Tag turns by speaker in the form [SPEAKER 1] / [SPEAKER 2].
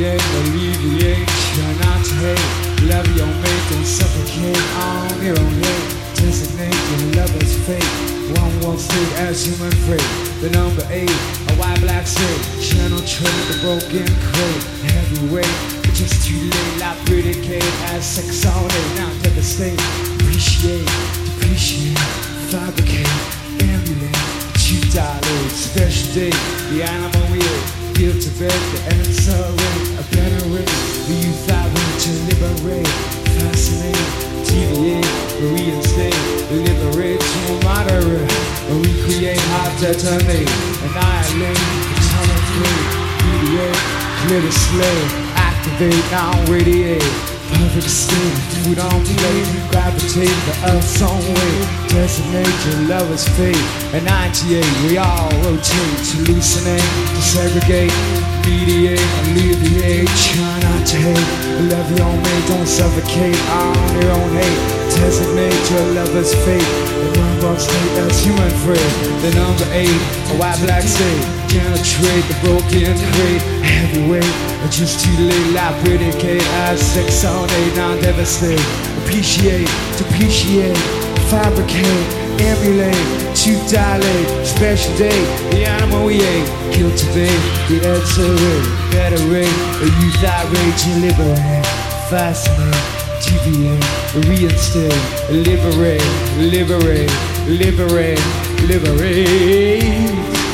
[SPEAKER 1] mediate, alleviate, try not to hate. Love your mate, don't suffocate on your own hate. Designate your lover's fate. One walks through as human freight. The number 8, a white black slate. Channel trade, the broken crate. Heavyweight, but just too late. Like predicate as sex all day. Now devastate, appreciate, depreciate, fabricate, emulate. You dilate, special day. The animal wheel, cultivate the answer rate. A better rate, the youth I want to liberate. Fascinate, deviate, reinstate, liberate, to moderate. Recreate, hot detonate, annihilate, atomic flame, mediate, clear the slave, activate, now radiate. Perfect state, food on plate, gravitate the earth's own way. Designate your lover's fate. At 98, we all rotate, hallucinate, desegregate, mediate, alleviate, try not to hate. Love your mate, don't suffocate on your own hate. Designate your lover's fate. The number state as human free. The number 8, a white black state. Penetrate the broken crate. Heavyweight, just too late. Like predicate as sex all day. Now devastate, appreciate, depreciate, fabricate, emulate, to dilate. Special day, the animal we ate. Cultivate, the answer rate. Better rate, a youth outrage and liberate. Fascinate, deviate, reinstate, liberate, liberate, liberate, liberate.